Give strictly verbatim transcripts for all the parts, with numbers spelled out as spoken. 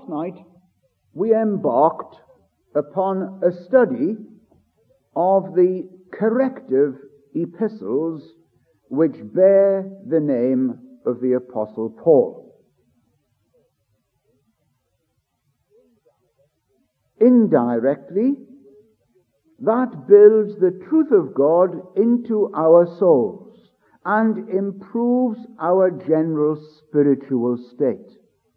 night we embarked upon a study of the corrective epistles which bear the name of the Apostle Paul. Indirectly, that builds the truth of God into our souls and improves our general spiritual state.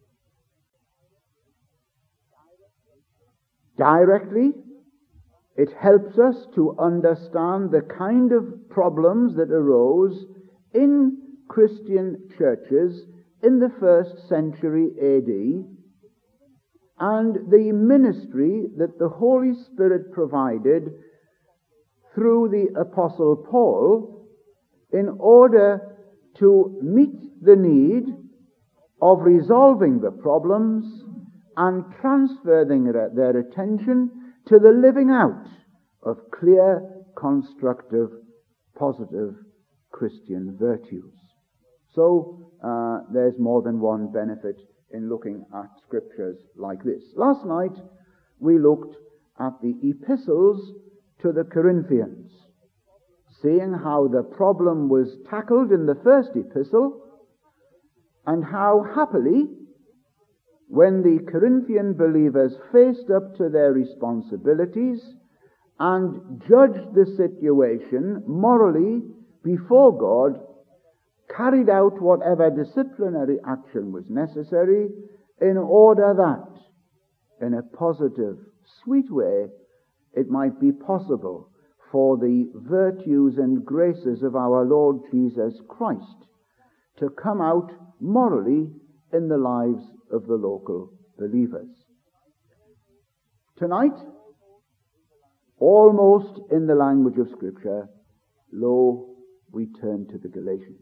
Directly, it helps us to understand the kind of problems that arose in Christian churches in the first century A D, and the ministry that the Holy Spirit provided through the Apostle Paul in order to meet the need of resolving the problems and transferring their attention to the living out of clear, constructive, positive Christian virtues. So uh, there's more than one benefit in looking at scriptures like this. Last night we looked at the epistles to the Corinthians, seeing how the problem was tackled in the first epistle, and how happily, when the Corinthian believers faced up to their responsibilities and judged the situation morally before God, carried out whatever disciplinary action was necessary in order that, in a positive, sweet way, it might be possible for the virtues and graces of our Lord Jesus Christ to come out morally in the lives of the local believers. Tonight, almost in the language of Scripture, lo, we turn to the Galatians.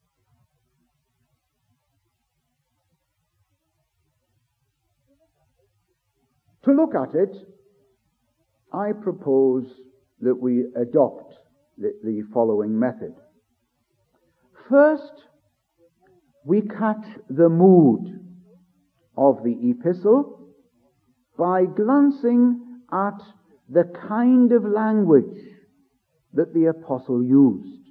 To look at it, I propose that we adopt the, the following method. First, we catch the mood of the epistle by glancing at the kind of language that the apostle used.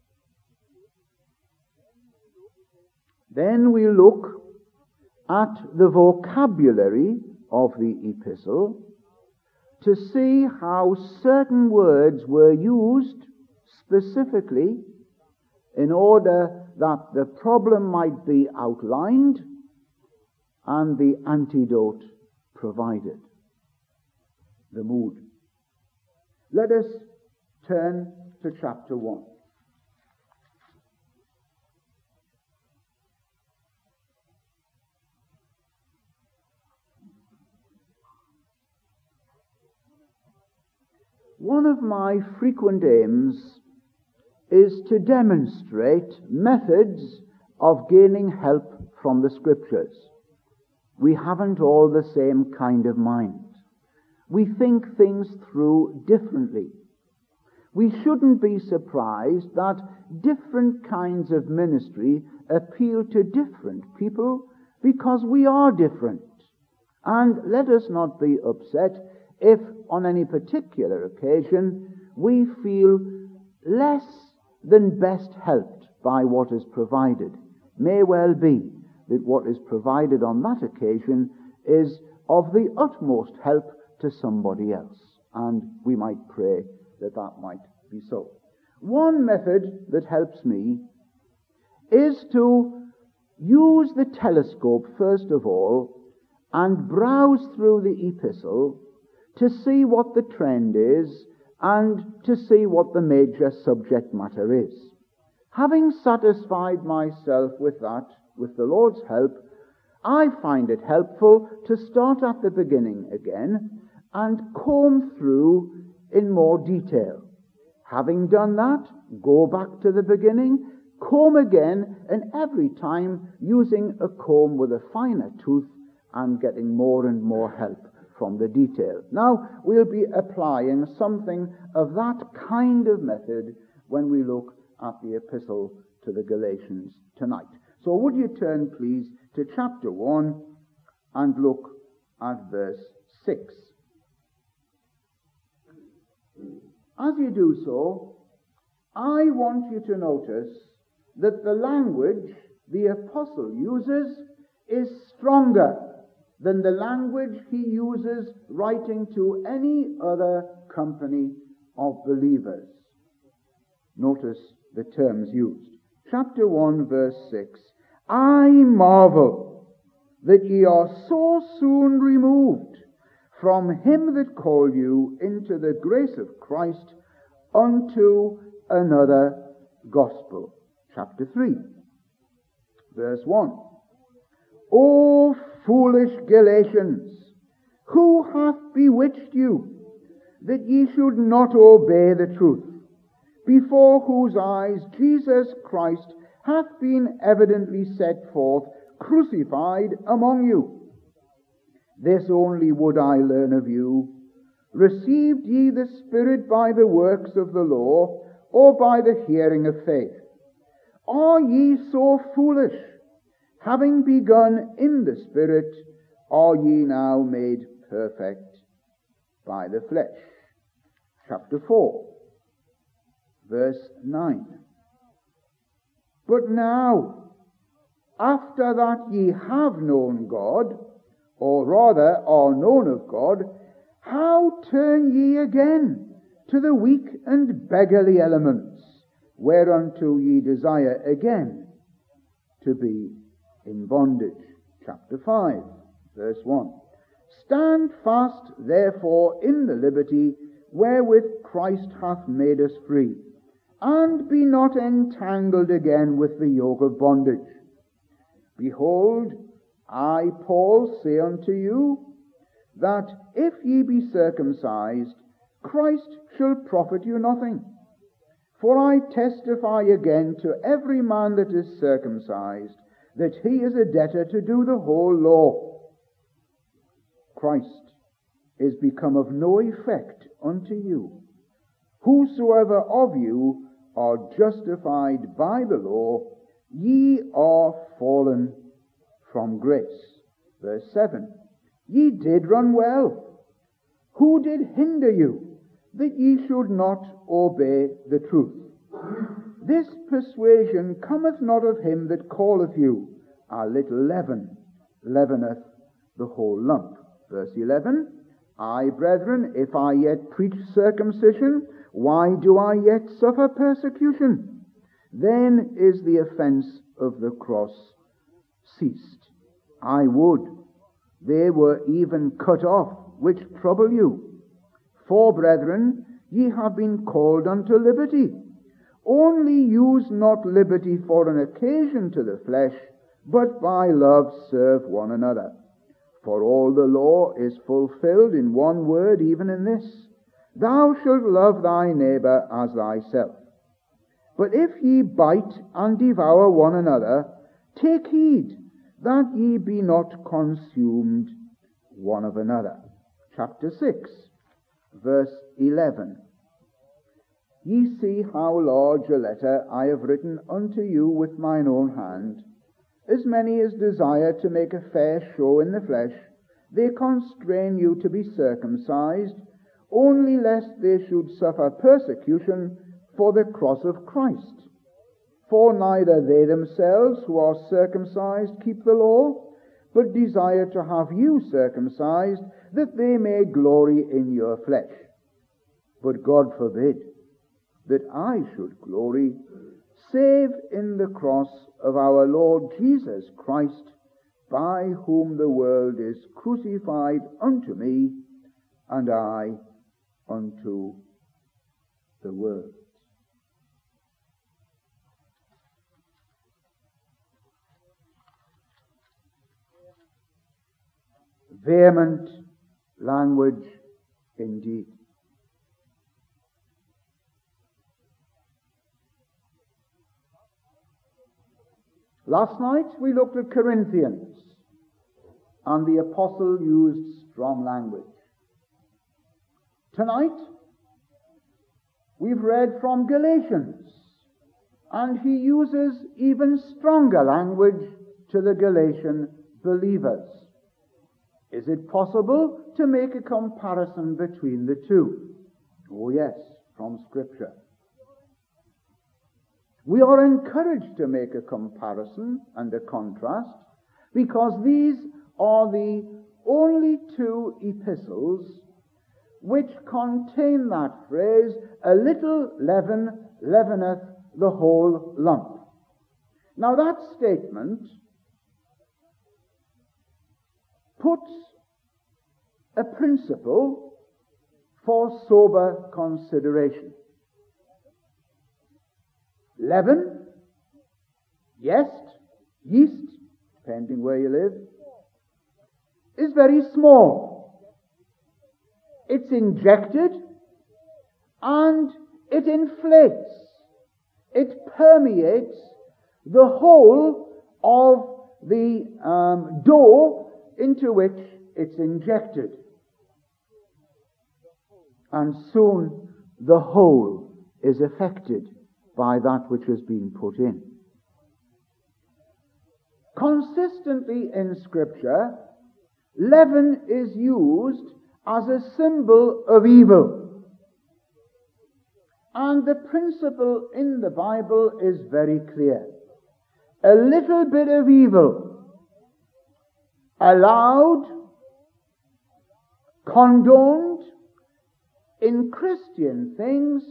Then we look at the vocabulary of the epistle to see how certain words were used specifically in order that the problem might be outlined and the antidote provided. The mood. Let us turn to chapter one. One of my frequent aims is to demonstrate methods of gaining help from the Scriptures. We haven't all the same kind of mind. We think things through differently. We shouldn't be surprised that different kinds of ministry appeal to different people because we are different. And let us not be upset if on any particular occasion we feel less than best helped by what is provided. May well be that what is provided on that occasion is of the utmost help to somebody else, and we might pray that that might be so. One method that helps me is to use the telescope first of all and browse through the epistle to see what the trend is and to see what the major subject matter is. Having satisfied myself with that, with the Lord's help, I find it helpful to start at the beginning again and comb through in more detail. Having done that, go back to the beginning, comb again, and every time using a comb with a finer tooth and getting more and more help from the detail. Now, we'll be applying something of that kind of method when we look at the epistle to the Galatians tonight. So would you turn, please, to chapter one and look at verse six. As you do so, I want you to notice that the language the apostle uses is stronger than the language he uses writing to any other company of believers. Notice the terms used. Chapter one, verse six. I marvel that ye are so soon removed from him that called you into the grace of Christ unto another gospel. Chapter three, verse one. O foolish Galatians, who hath bewitched you, that ye should not obey the truth, before whose eyes Jesus Christ hath been evidently set forth, crucified among you? This only would I learn of you. Received ye the Spirit by the works of the law, or by the hearing of faith? Are ye so foolish? Having begun in the Spirit, are ye now made perfect by the flesh? Chapter four, verse nine. But now, after that ye have known God, or rather are known of God, how turn ye again to the weak and beggarly elements, whereunto ye desire again to be in bondage? Chapter five, verse one. Stand fast, therefore, in the liberty wherewith Christ hath made us free, and be not entangled again with the yoke of bondage. Behold, I, Paul, say unto you, that if ye be circumcised, Christ shall profit you nothing. For I testify again to every man that is circumcised, that he is a debtor to do the whole law. Christ is become of no effect unto you. Whosoever of you are justified by the law, ye are fallen from grace. Verse seven. Ye did run well. Who did hinder you that ye should not obey the truth? This persuasion cometh not of him that calleth you. A little leaven leaveneth the whole lump. Verse eleven. I, brethren, if I yet preach circumcision, why do I yet suffer persecution? Then is the offense of the cross ceased. I would they were even cut off which trouble you. For, brethren, ye have been called unto liberty. Only use not liberty for an occasion to the flesh, but by love serve one another. For all the law is fulfilled in one word, even in this: Thou shalt love thy neighbor as thyself. But if ye bite and devour one another, take heed that ye be not consumed one of another. Chapter six, verse eleven. Ye see how large a letter I have written unto you with mine own hand. As many as desire to make a fair show in the flesh, they constrain you to be circumcised, only lest they should suffer persecution for the cross of Christ. For neither they themselves who are circumcised keep the law, but desire to have you circumcised, that they may glory in your flesh. But God forbid that I should glory, save in the cross of our Lord Jesus Christ, by whom the world is crucified unto me, and I unto the world. Vehement language indeed. Last night we looked at Corinthians, and the apostle used strong language. Tonight we've read from Galatians, and he uses even stronger language to the Galatian believers. Is it possible to make a comparison between the two? Oh yes, from Scripture. We are encouraged to make a comparison and a contrast because these are the only two epistles which contain that phrase, a little leaven leaveneth the whole lump. Now that statement puts a principle for sober consideration. Leaven, yeast, yeast, depending where you live, is very small. It's injected and it inflates. It permeates the whole of the um, dough into which it's injected. And soon the whole is affected by that which has been put in. Consistently in Scripture, leaven is used as a symbol of evil. And the principle in the Bible is very clear. A little bit of evil allowed, condoned in Christian things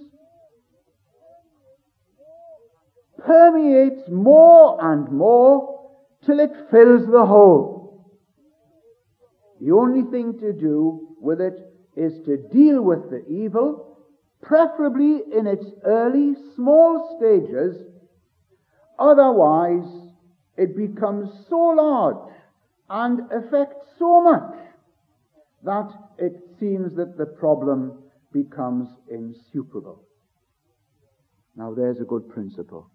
permeates more and more till it fills the whole. The only thing to do with it is to deal with the evil, preferably in its early, small stages. Otherwise, it becomes so large and affects so much that it seems that the problem becomes insuperable. Now there's a good principle.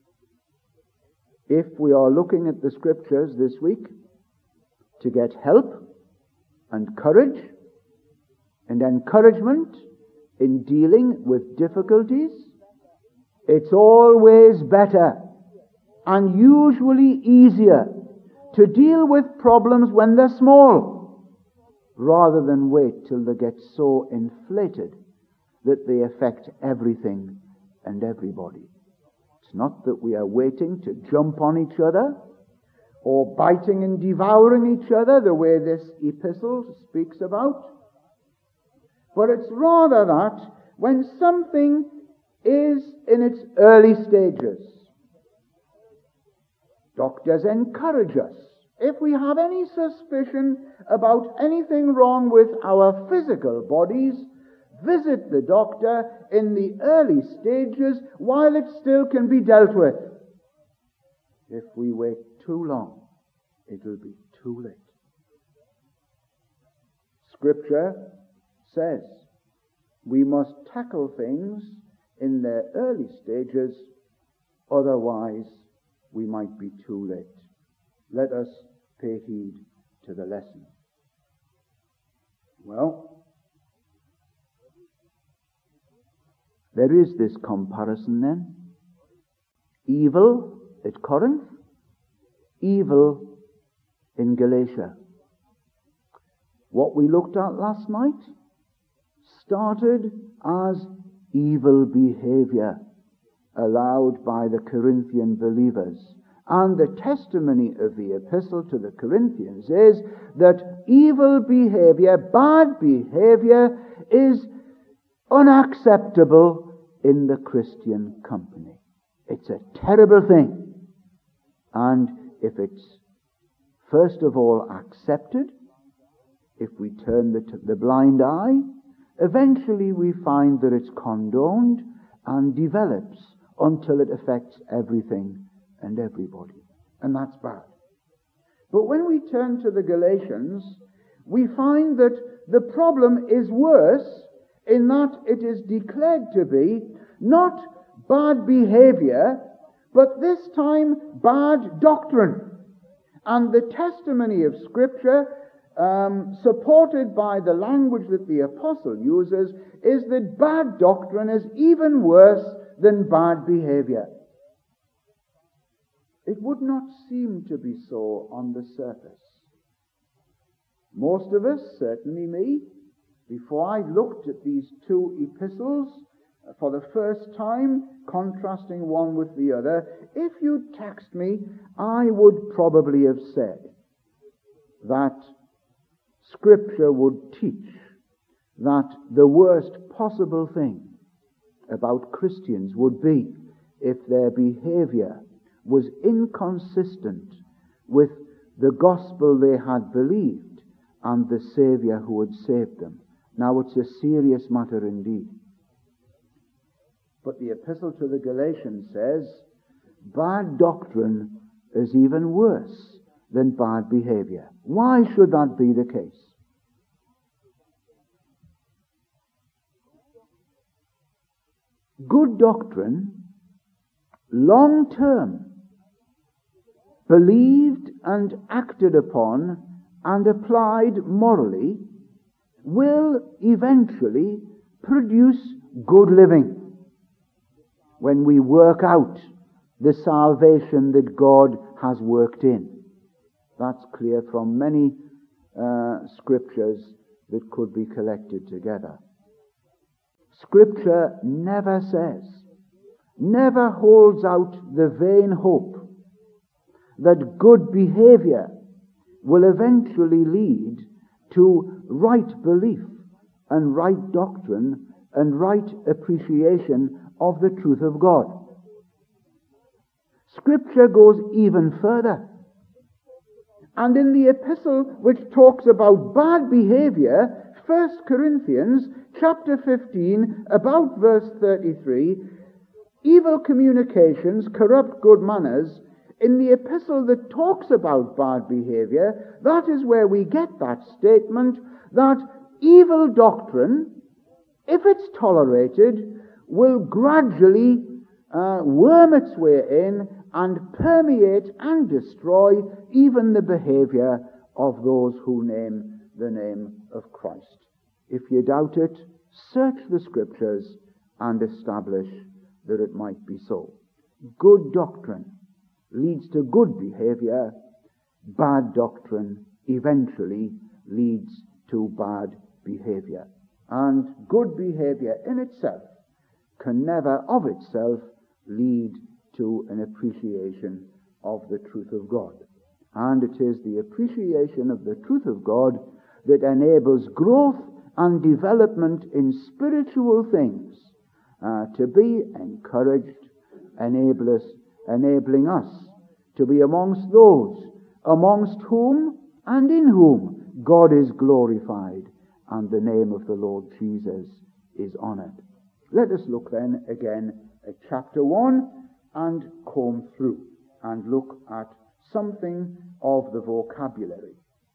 If we are looking at the Scriptures this week to get help and courage and encouragement in dealing with difficulties, it's always better and usually easier to deal with problems when they're small, rather than wait till they get so inflated that they affect everything and everybody. It's not that we are waiting to jump on each other or biting and devouring each other the way this epistle speaks about, but it's rather that when something is in its early stages, doctors encourage us. If we have any suspicion about anything wrong with our physical bodies, visit the doctor in the early stages while it still can be dealt with. If we wait too long, it will be too late. Scripture says we must tackle things in their early stages, otherwise we might be too late. Let us pay heed to the lesson. Well, there is this comparison then. Evil at Corinth, evil in Galatia. What we looked at last night started as evil behavior allowed by the Corinthian believers. And the testimony of the epistle to the Corinthians is that evil behavior, bad behavior, is unacceptable in the Christian company. It's a terrible thing. And if it's first of all accepted, if we turn the, t- the blind eye, eventually we find that it's condoned and develops until it affects everything and everybody. And that's bad. But when we turn to the Galatians, we find that the problem is worse in that it is declared to be not bad behavior, but this time bad doctrine. And the testimony of Scripture, um, supported by the language that the apostle uses, is that bad doctrine is even worse than bad behavior. It would not seem to be so on the surface. Most of us, certainly me, before I looked at these two epistles for the first time, contrasting one with the other, if you'd taxed me, I would probably have said that Scripture would teach that the worst possible thing about Christians would be if their behavior was inconsistent with the gospel they had believed and the Savior who had saved them. Now, it's a serious matter indeed. But the epistle to the Galatians says, bad doctrine is even worse than bad behavior. Why should that be the case? Good doctrine, long-term, believed and acted upon and applied morally, will eventually produce good living when we work out the salvation that God has worked in. That's clear from many uh, scriptures that could be collected together. Scripture never says, never holds out the vain hope that good behavior will eventually lead to right belief and right doctrine and right appreciation of the truth of God. Scripture goes even further. And in the epistle which talks about bad behavior, First Corinthians chapter fifteen, about verse thirty-three, evil communications corrupt good manners. In the epistle that talks about bad behavior, that is where we get that statement that evil doctrine, if it's tolerated, will gradually uh, worm its way in and permeate and destroy even the behavior of those who name the name of Christ. If you doubt it, search the Scriptures and establish that it might be so. Good doctrine leads to good behavior. Bad doctrine eventually leads to bad behavior. And good behavior in itself can never of itself lead to an appreciation of the truth of God. And it is the appreciation of the truth of God that enables growth and development in spiritual things uh, to be encouraged, enable us, enabling us to be amongst those amongst whom and in whom God is glorified and the name of the Lord Jesus is honored. Let us look then again at chapter one and comb through and look at something of the vocabulary.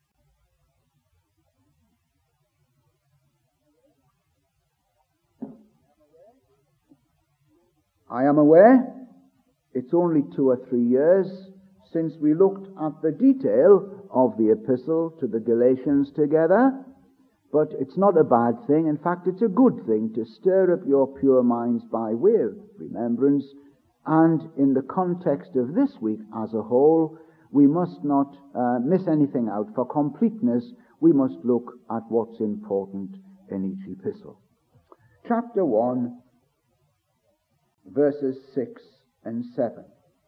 I am aware it's only two or three years since we looked at the detail of the epistle to the Galatians together, but it's not a bad thing. In fact, it's a good thing to stir up your pure minds by way of remembrance, and in the context of this week as a whole, we must not uh, miss anything out. For completeness, we must look at what's important in each epistle. Chapter one, verses six and seven.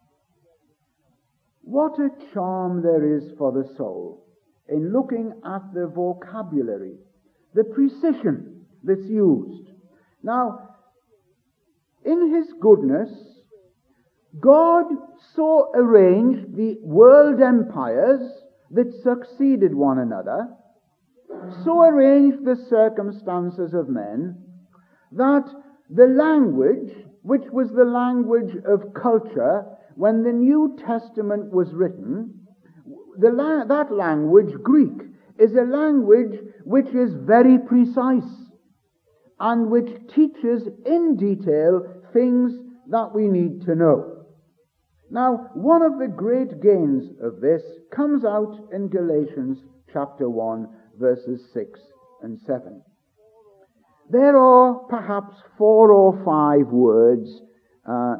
What a charm there is for the soul in looking at the vocabulary, the precision that's used. Now, in His goodness, God so arranged the world empires that succeeded one another, so arranged the circumstances of men, that the language, which was the language of culture when the New Testament was written, the la- that language, Greek, is a language which is very precise and which teaches in detail things that we need to know. Now, one of the great gains of this comes out in Galatians chapter one, verses six and seven. There are perhaps four or five words uh,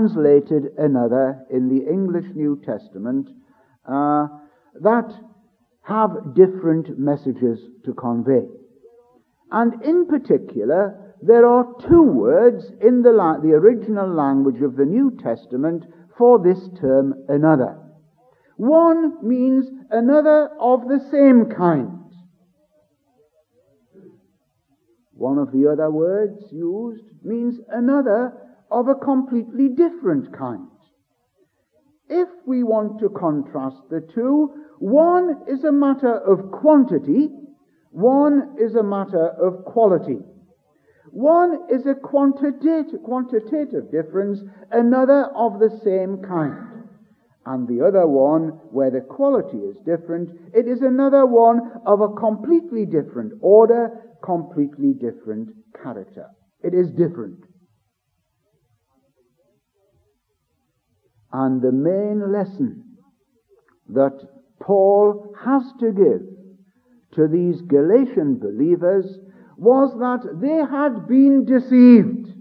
translated another in the English New Testament uh, that have different messages to convey. And in particular, there are two words in the, la- the original language of the New Testament for this term, another. One means another of the same kind. One of the other words used means another of a completely different kind. If we want to contrast the two, one is a matter of quantity, one is a matter of quality. One is a quantitative, quantitative difference, another of the same kind. And the other one, where the quality is different, it is another one of a completely different order, completely different character. It is different. And the main lesson that Paul has to give to these Galatian believers was that they had been deceived.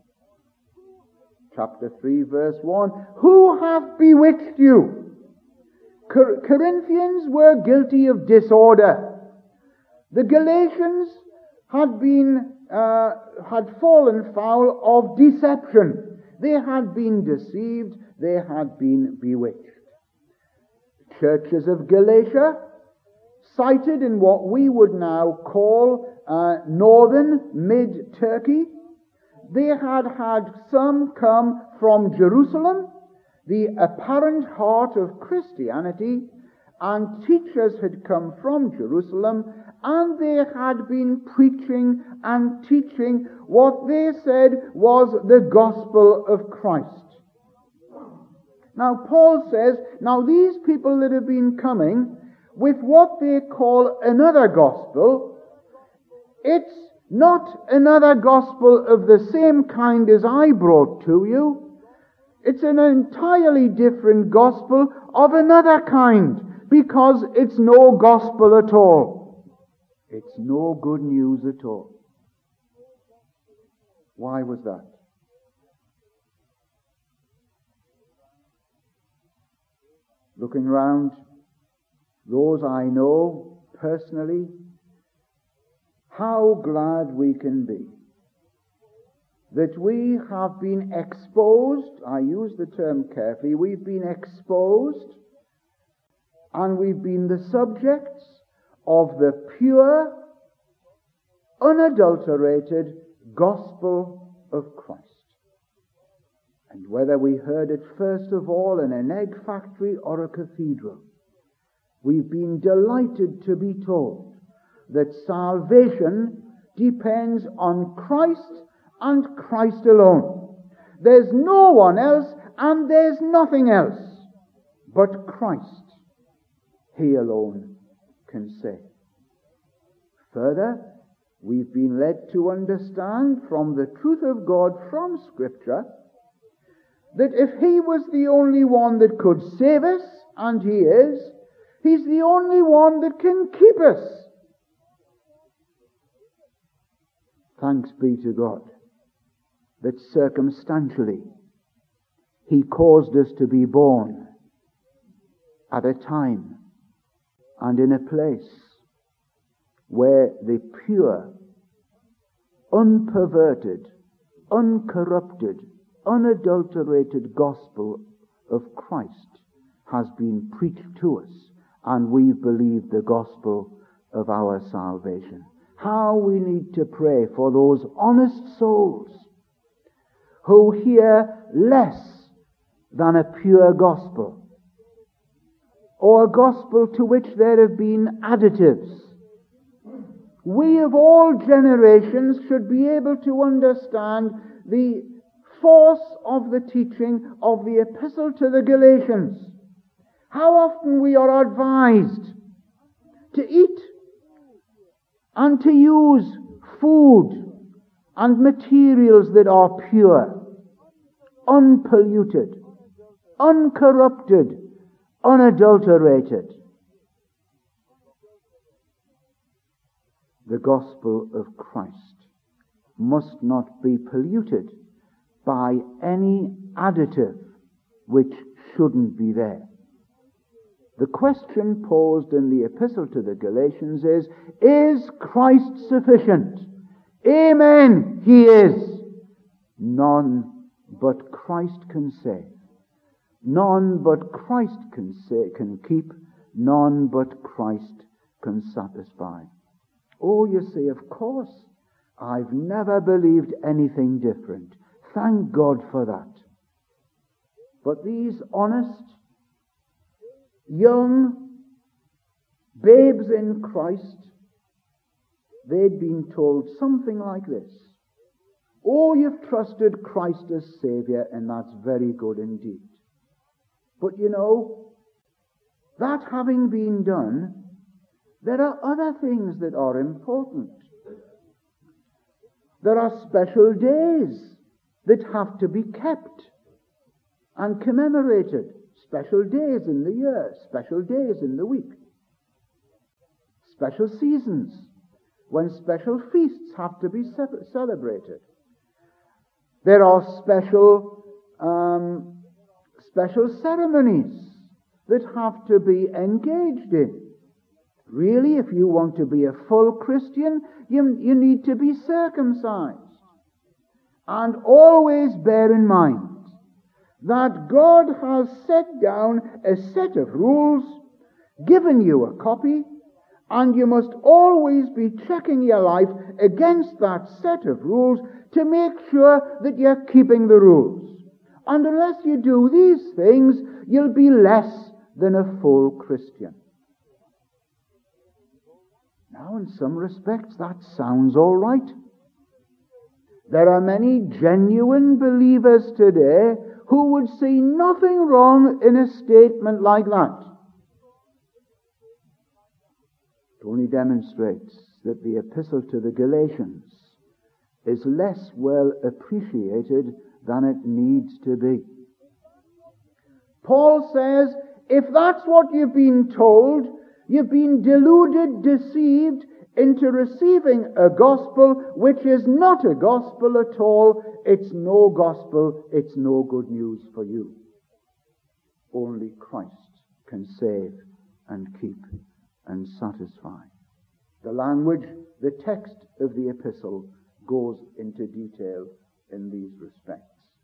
Chapter three, verse one, who hath bewitched you? Cor- Corinthians were guilty of disorder. The Galatians had been, uh, had fallen foul of deception. They had been deceived. They had been bewitched. Churches of Galatia, sited in what we would now call uh, northern mid-Turkey, they had had some come from Jerusalem, the apparent heart of Christianity, and teachers had come from Jerusalem, and they had been preaching and teaching what they said was the gospel of Christ. Now Paul says, now these people that have been coming with what they call another gospel, it's not another gospel of the same kind as I brought to you. It's an entirely different gospel of another kind, because it's no gospel at all. It's no good news at all. Why was that? Looking round, those I know personally, how glad we can be that we have been exposed, I use the term carefully, we've been exposed and we've been the subjects of the pure, unadulterated gospel of Christ. And whether we heard it first of all in an egg factory or a cathedral, we've been delighted to be told that salvation depends on Christ and Christ alone. There's no one else and there's nothing else but Christ. He alone can save. Further, we've been led to understand from the truth of God from Scripture that if He was the only one that could save us, and He is, He's the only one that can keep us. Thanks be to God that circumstantially He caused us to be born at a time and in a place where the pure, unperverted, uncorrupted, unadulterated gospel of Christ has been preached to us, and we believe the gospel of our salvation. How we need to pray for those honest souls who hear less than a pure gospel, or a gospel to which there have been additives. We of all generations should be able to understand the force of the teaching of the epistle to the Galatians. How often we are advised to eat and to use food and materials that are pure, unpolluted, uncorrupted, unadulterated. The gospel of Christ must not be polluted by any additive which shouldn't be there. The question posed in the epistle to the Galatians is, is Christ sufficient? Amen, he is. None but Christ can save. None but Christ can say, can keep. None but Christ can satisfy. Oh, you say, of course, I've never believed anything different. Thank God for that. But these honest, young babes in Christ, they'd been told something like this. Oh, you've trusted Christ as Savior, and that's very good indeed. But you know, that having been done, there are other things that are important. There are special days that have to be kept and commemorated. Special days in the year, special days in the week. Special seasons when special feasts have to be celebrated. There are special um, special ceremonies that have to be engaged in. Really, if you want to be a full Christian, you, you need to be circumcised. And always bear in mind that God has set down a set of rules, given you a copy, and you must always be checking your life against that set of rules to make sure that you're keeping the rules. And unless you do these things, you'll be less than a full Christian. Now, in some respects, that sounds all right. There are many genuine believers today who would see nothing wrong in a statement like that. It only demonstrates that the epistle to the Galatians is less well appreciated than it needs to be. Paul says, if that's what you've been told, you've been deluded, deceived into receiving a gospel which is not a gospel at all. It's no gospel, it's no good news for you. Only Christ can save and keep and satisfy. The language, the text of the epistle goes into detail in these respects.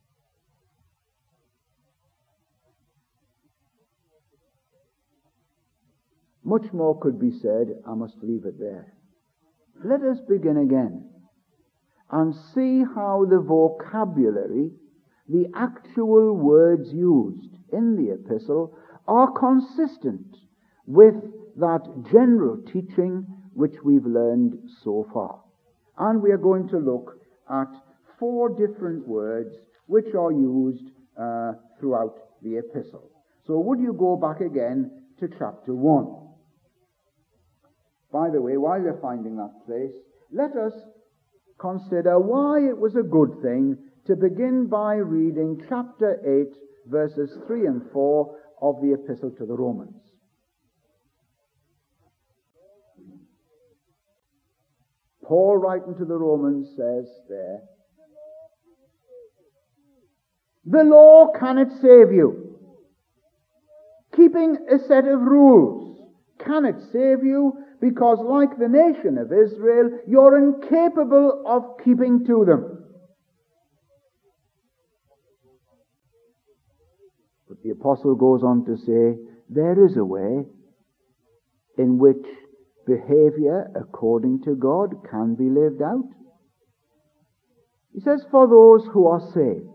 Much more could be said. I must leave it there. Let us begin again and see how the vocabulary, the actual words used in the epistle, are consistent with that general teaching which we've learned so far. And we are going to look at four different words which are used uh, throughout the epistle. So would you go back again to chapter one? By the way, while you're finding that place, let us consider why it was a good thing to begin by reading chapter eight, verses three and four of the epistle to the Romans. Paul, writing to the Romans, says there, the law cannot save you. Keeping a set of rules cannot save you, because like the nation of Israel, you're incapable of keeping to them. But the apostle goes on to say, there is a way in which behavior according to God can be lived out. He says, for those who are saved,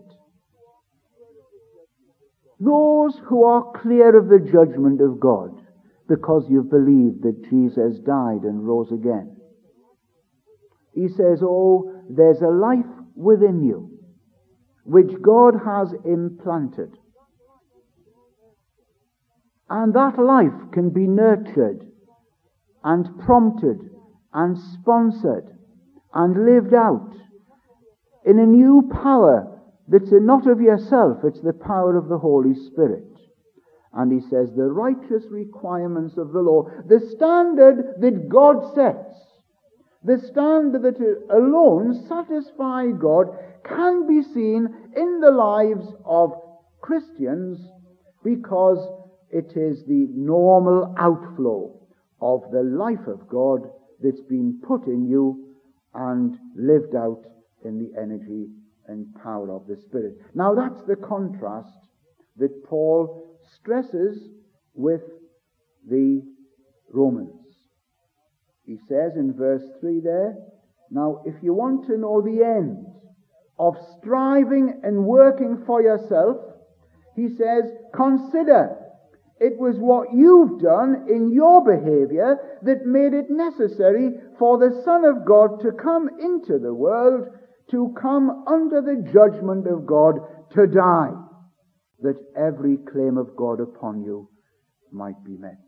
those who are clear of the judgment of God, because you've believed that Jesus died and rose again. He says, oh, there's a life within you which God has implanted. And that life can be nurtured and prompted and sponsored and lived out in a new power that's not of yourself, it's the power of the Holy Spirit. And he says the righteous requirements of the law, the standard that God sets, the standard that alone satisfies God, can be seen in the lives of Christians, because It is the normal outflow of the life of God that's been put in you and lived out in the energy and power of the Spirit. Now that's the contrast that Paul stresses with the Romans. He says in verse three there, now if you want to know the end of striving and working for yourself, he says, consider it was what you've done in your behavior that made it necessary for the Son of God to come into the world, to come under the judgment of God, to die, that every claim of God upon you might be met.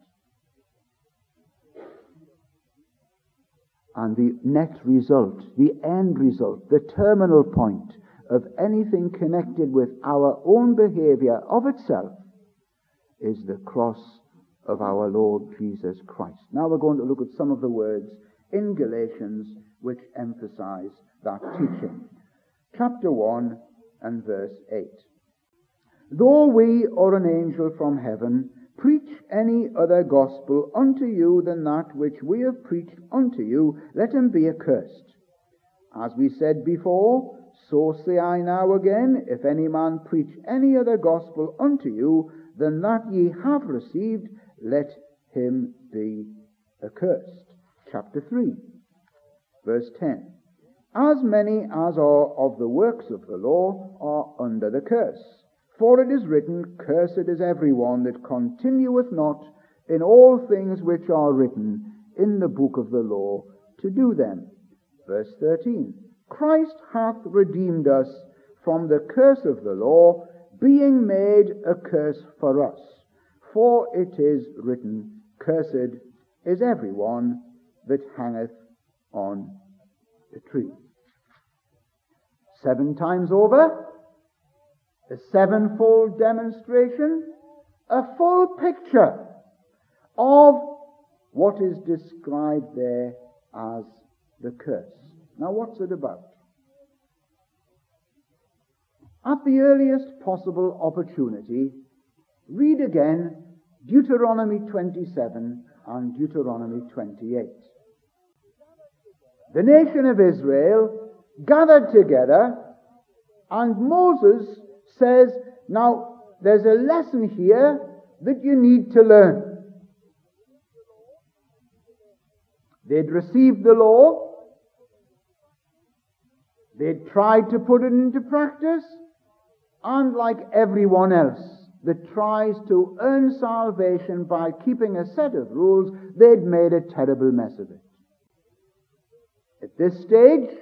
And the net result, the end result, the terminal point of anything connected with our own behavior of itself is the cross of our Lord Jesus Christ. Now we're going to look at some of the words in Galatians which emphasize that teaching. Chapter one and verse eight. Though we or an angel from heaven preach any other gospel unto you than that which we have preached unto you, let him be accursed. As we said before, so say I now again, if any man preach any other gospel unto you than that ye have received, let him be accursed. Chapter three, verse ten. As many as are of the works of the law are under the curse. For it is written, cursed is every one that continueth not in all things which are written in the book of the law to do them. Verse thirteen. Christ hath redeemed us from the curse of the law, being made a curse for us. For it is written, cursed is every one that hangeth on the tree. Seven times over, a sevenfold demonstration, a full picture of what is described there as the curse. Now what's it about? At the earliest possible opportunity, read again Deuteronomy twenty-seven and Deuteronomy twenty-eight. The nation of Israel gathered together, and Moses says, now there's a lesson here that you need to learn. They'd received the law, they'd tried to put it into practice, and like everyone else that tries to earn salvation by keeping a set of rules, they'd made a terrible mess of it. At this stage,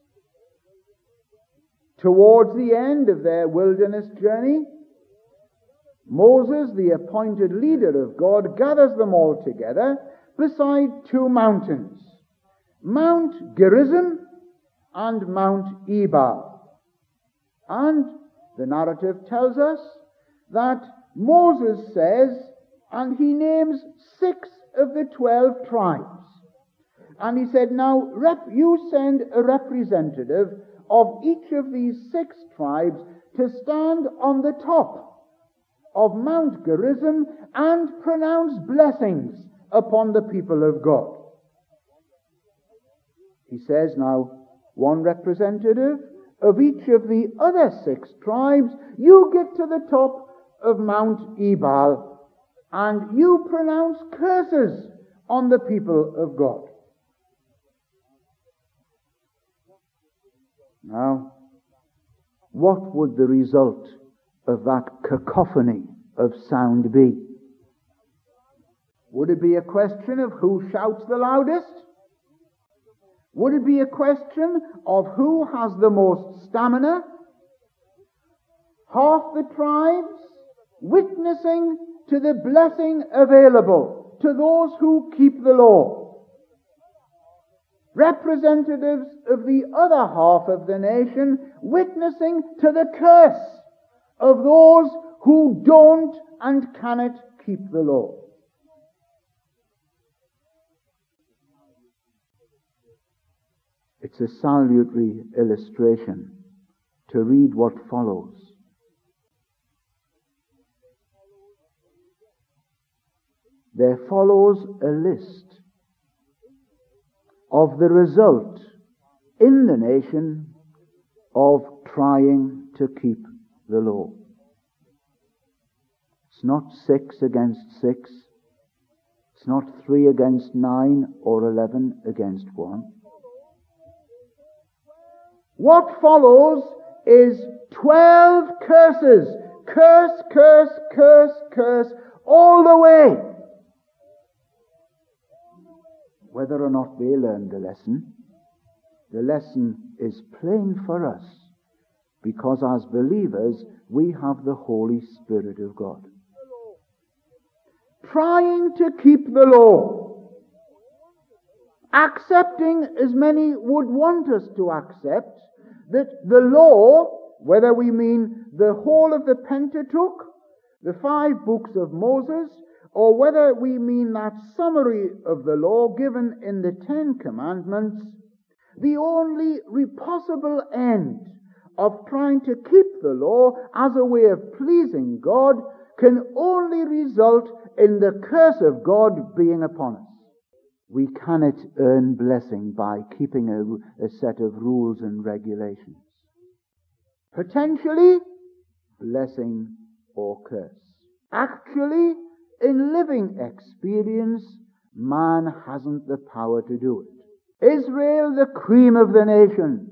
towards the end of their wilderness journey, Moses, the appointed leader of God, gathers them all together beside two mountains, Mount Gerizim and Mount Ebal. And the narrative tells us that Moses says, and he names six of the twelve tribes. And he said, now rep- you send a representative of each of these six tribes to stand on the top of Mount Gerizim and pronounce blessings upon the people of God. He says now, one representative of each of the other six tribes, you get to the top of Mount Ebal and you pronounce curses on the people of God. Now, what would the result of that cacophony of sound be? Would it be a question of who shouts the loudest? Would it be a question of who has the most stamina? Half the tribes witnessing to the blessing available to those who keep the law. Representatives of the other half of the nation witnessing to the curse of those who don't and cannot keep the law. It's a salutary illustration to read what follows. there follows a list of the result in the nation of trying to keep the law. It's not six against six. It's not three against nine or eleven against one. What follows is twelve curses. Curse, curse, curse, curse, all the way. Whether or not they learn the lesson, the lesson is plain for us, because as believers we have the Holy Spirit of God. Trying to keep the law, accepting, as many would want us to accept, that the law, whether we mean the whole of the Pentateuch, the five books of Moses, or whether we mean that summary of the law given in the Ten Commandments, the only possible end of trying to keep the law as a way of pleasing God can only result in the curse of God being upon us. We cannot earn blessing by keeping a, a set of rules and regulations. Potentially, blessing or curse. Actually, in living experience, man hasn't the power to do it. Israel, the cream of the nations.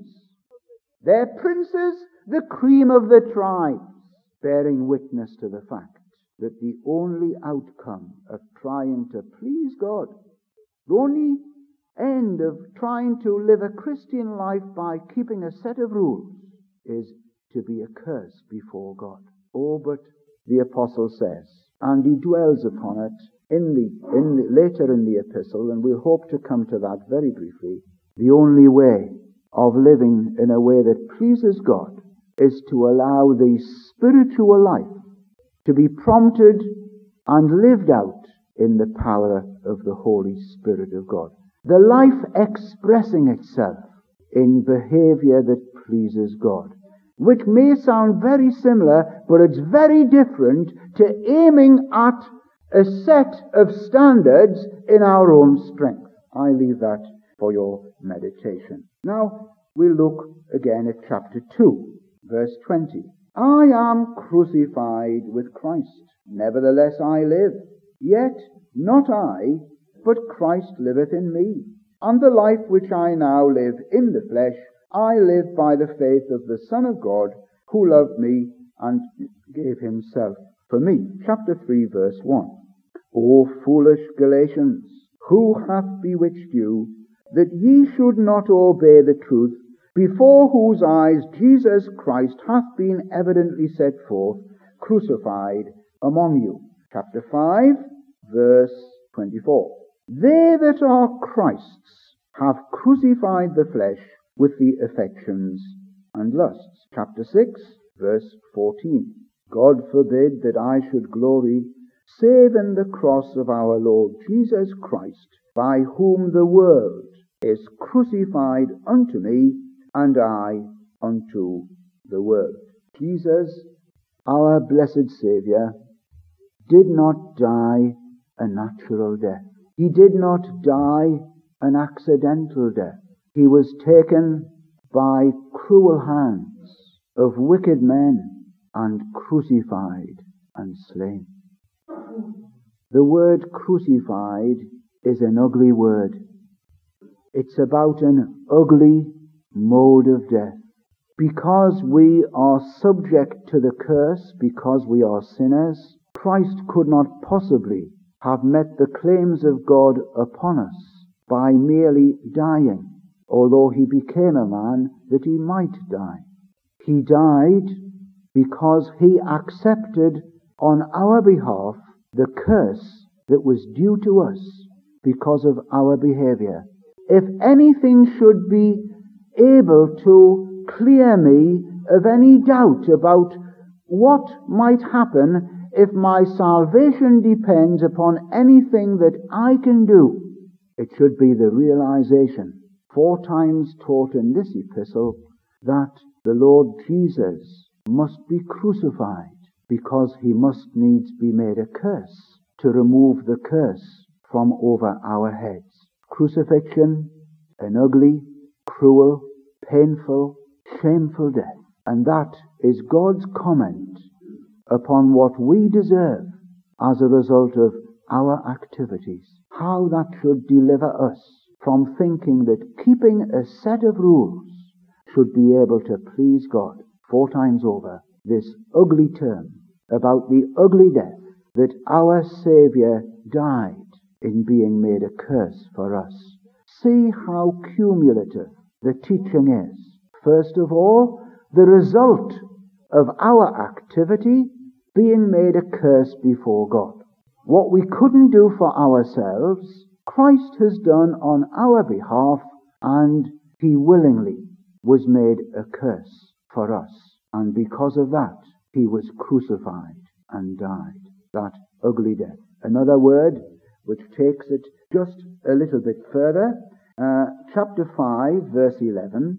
Their princes, the cream of the tribes, bearing witness to the fact that the only outcome of trying to please God, the only end of trying to live a Christian life by keeping a set of rules, is to be a curse before God. Oh, but the apostle says, and he dwells upon it in the, in the, later in the epistle, and we'll hope to come to that very briefly, the only way of living in a way that pleases God is to allow the spiritual life to be prompted and lived out in the power of the Holy Spirit of God. The life expressing itself in behavior that pleases God, which may sound very similar, but it's very different to aiming at a set of standards in our own strength. I leave that for your meditation. Now, we'll look again at chapter two, verse twenty. I am crucified with Christ. Nevertheless I live. Yet not I, but Christ liveth in me. And the life which I now live in the flesh, I live by the faith of the Son of God, who loved me and gave himself for me. Chapter three, verse one. O foolish Galatians, who hath bewitched you, that ye should not obey the truth, before whose eyes Jesus Christ hath been evidently set forth, crucified among you. Chapter five, verse twenty-four. They that are Christ's have crucified the flesh with the affections and lusts. Chapter six, verse fourteen. God forbid that I should glory, save in the cross of our Lord Jesus Christ, by whom the world is crucified unto me, and I unto the world. Jesus, our blessed Saviour, did not die a natural death. He did not die an accidental death. He was taken by cruel hands of wicked men and crucified and slain. The word crucified is an ugly word. It's about an ugly mode of death. Because we are subject to the curse, because we are sinners, Christ could not possibly have met the claims of God upon us by merely dying, although he became a man that he might die. He died because he accepted on our behalf the curse that was due to us because of our behavior. If anything should be able to clear me of any doubt about what might happen if my salvation depends upon anything that I can do, it should be the realization, four times taught in this epistle, that the Lord Jesus must be crucified because he must needs be made a curse to remove the curse from over our heads. Crucifixion, an ugly, cruel, painful, shameful death. And that is God's comment upon what we deserve as a result of our activities. How that should deliver us from thinking that keeping a set of rules should be able to please God. Four times over, this ugly term about the ugly death that our Saviour died in being made a curse for us. See how cumulative the teaching is. First of all, the result of our activity being made a curse before God. What we couldn't do for ourselves, Christ has done on our behalf, and he willingly was made a curse for us. And because of that, he was crucified and died. That ugly death. Another word which takes it just a little bit further, uh, chapter five, verse eleven.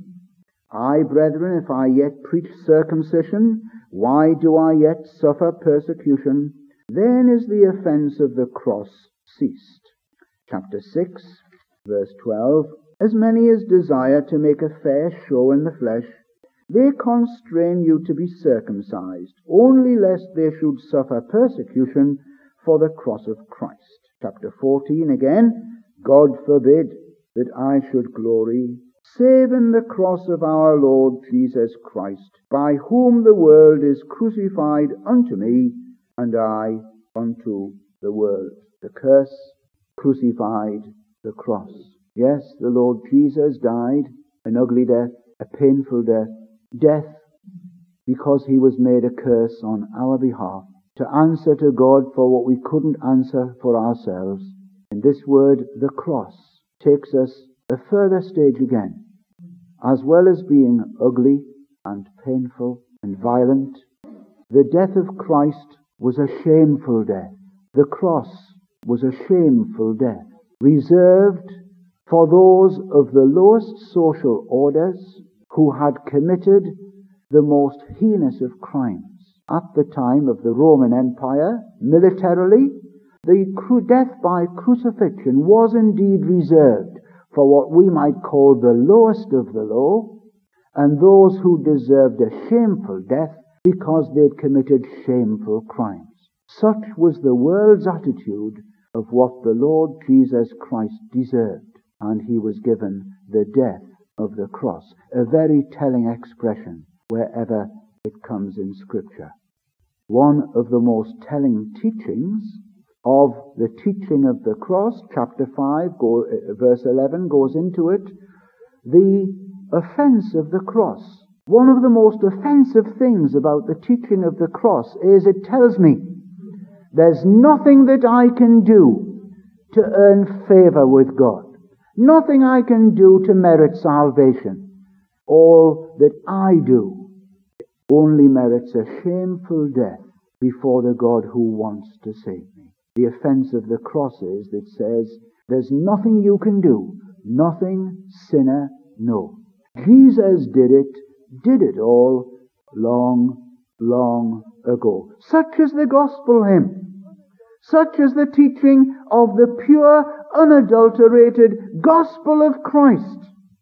I, brethren, if I yet preach circumcision, why do I yet suffer persecution? Then is the offense of the cross ceased. Chapter six, verse twelve. As many as desire to make a fair show in the flesh, they constrain you to be circumcised, only lest they should suffer persecution for the cross of Christ. Chapter fourteen again. God forbid that I should glory, save in the cross of our Lord Jesus Christ, by whom the world is crucified unto me, and I unto the world. The curse, crucified, the cross. Yes, the Lord Jesus died an ugly death, a painful death, death because he was made a curse on our behalf, to answer to God for what we couldn't answer for ourselves. And this word, the cross, takes us a further stage again. As well as being ugly and painful and violent, the death of Christ was a shameful death. The cross was a shameful death, reserved for those of the lowest social orders who had committed the most heinous of crimes. At the time of the Roman Empire, militarily, the death by crucifixion was indeed reserved for what we might call the lowest of the low, and those who deserved a shameful death because they'd committed shameful crimes. Such was the world's attitude of what the Lord Jesus Christ deserved, and he was given the death of the cross, a very telling expression wherever it comes in Scripture. One of the most telling teachings of the teaching of the cross, chapter five, go, uh, verse eleven, goes into it, the offense of the cross. One of the most offensive things about the teaching of the cross is it tells me there's nothing that I can do to earn favor with God. Nothing I can do to merit salvation. All that I do only merits a shameful death before the God who wants to save me. The offense of the cross is that says, there's nothing you can do, nothing, sinner, no. Jesus did it, did it all, long, long ago. Such is the gospel hymn. Such is the teaching of the pure, unadulterated gospel of Christ.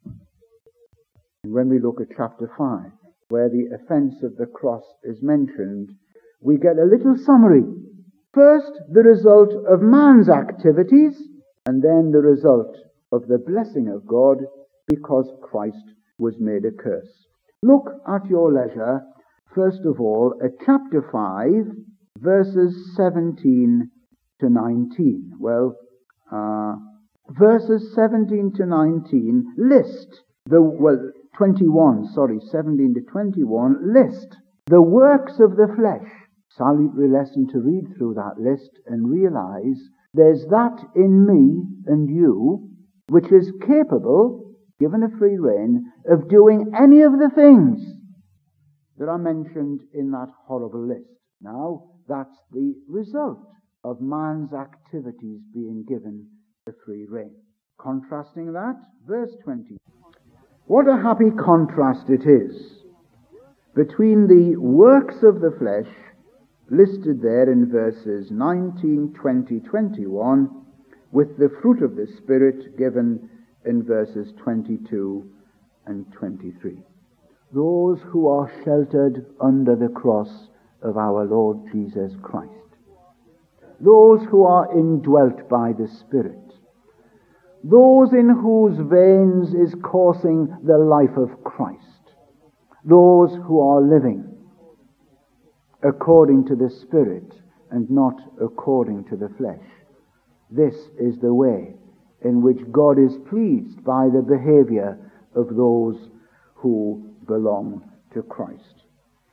And when we look at chapter five, where the offense of the cross is mentioned, we get a little summary. First, the result of man's activities, and then the result of the blessing of God because Christ was made a curse. Look at your leisure, first of all, at chapter five, verses seventeen to nineteen. Well, uh, verses seventeen to nineteen list the, well, twenty-one, sorry, seventeen to twenty-one, list the works of the flesh. Salutary lesson to read through that list and realize there's that in me and you which is capable, given a free rein, of doing any of the things that are mentioned in that horrible list. Now, that's the result of man's activities being given the free rein. Contrasting that, verse twenty. What a happy contrast it is between the works of the flesh listed there in verses nineteen, twenty, twenty-one, with the fruit of the Spirit given in verses twenty-two and twenty-three. Those who are sheltered under the cross of our Lord Jesus Christ. Those who are indwelt by the Spirit. Those in whose veins is coursing the life of Christ. Those who are living according to the Spirit and not according to the flesh. This is the way in which God is pleased by the behavior of those who belong to Christ.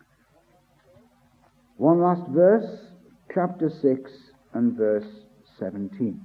One last verse, chapter six and verse seventeen.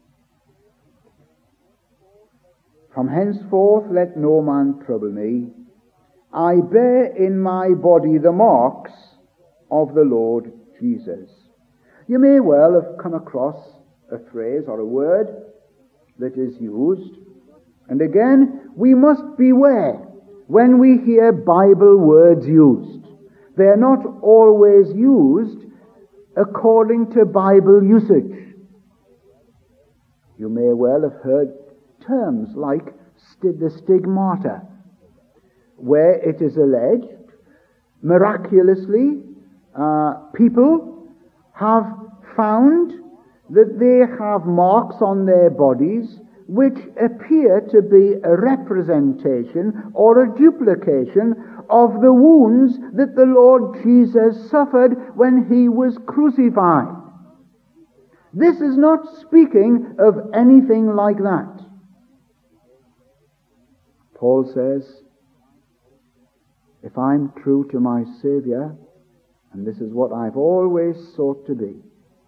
From henceforth let no man trouble me. I bear in my body the marks of the Lord Jesus. You may well have come across a phrase or a word that is used. And again, we must beware when we hear Bible words used. They are not always used according to Bible usage. You may well have heard terms like st- the stigmata, where it is alleged, miraculously, uh, people have found that they have marks on their bodies which appear to be a representation or a duplication of the wounds that the Lord Jesus suffered when he was crucified. This is not speaking of anything like that. Paul says, if I'm true to my Savior, and this is what I've always sought to be,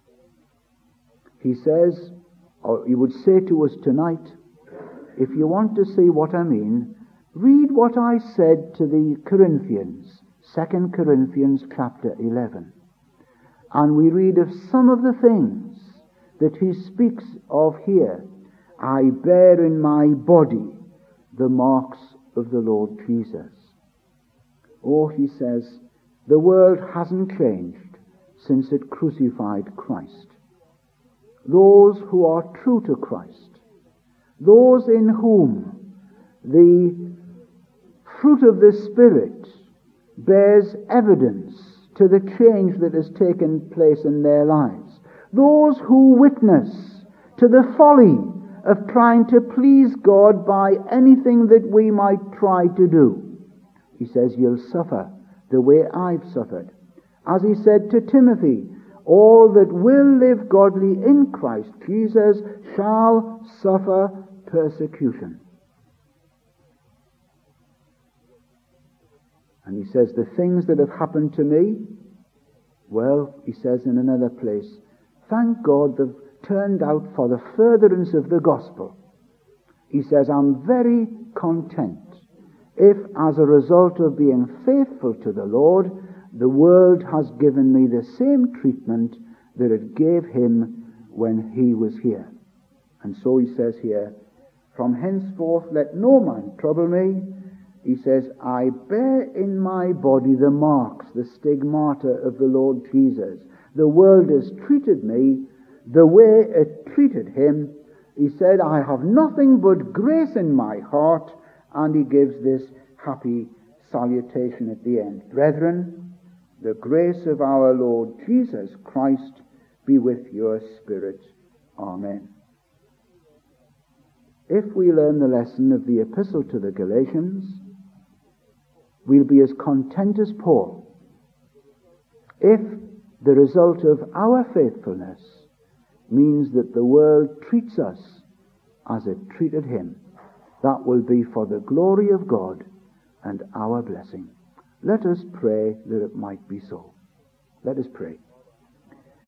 he says, or he would say to us tonight, if you want to see what I mean, read what I said to the Corinthians, Second Corinthians chapter eleven. And we read of some of the things that he speaks of here. I bear in my body the marks of the Lord Jesus. Oh, he says, the world hasn't changed since it crucified Christ. Those who are true to Christ, those in whom the fruit of the Spirit bears evidence to the change that has taken place in their lives, those who witness to the folly of trying to please God by anything that we might try to do. He says, you'll suffer the way I've suffered. As he said to Timothy, all that will live godly in Christ Jesus shall suffer persecution. And he says, the things that have happened to me, well, he says in another place, thank God they've turned out for the furtherance of the gospel. He says, I'm very content if, as a result of being faithful to the Lord, the world has given me the same treatment that it gave him when he was here. And so he says here, from henceforth let no man trouble me. He says, I bear in my body the marks, the stigmata of the Lord Jesus. The world has treated me the way it treated him. He said, I have nothing but grace in my heart. And he gives this happy salutation at the end. Brethren, the grace of our Lord Jesus Christ be with your spirit. Amen. If we learn the lesson of the epistle to the Galatians, we'll be as content as Paul. If the result of our faithfulness means that the world treats us as it treated him, that will be for the glory of God and our blessing. Let us pray that it might be so. Let us pray.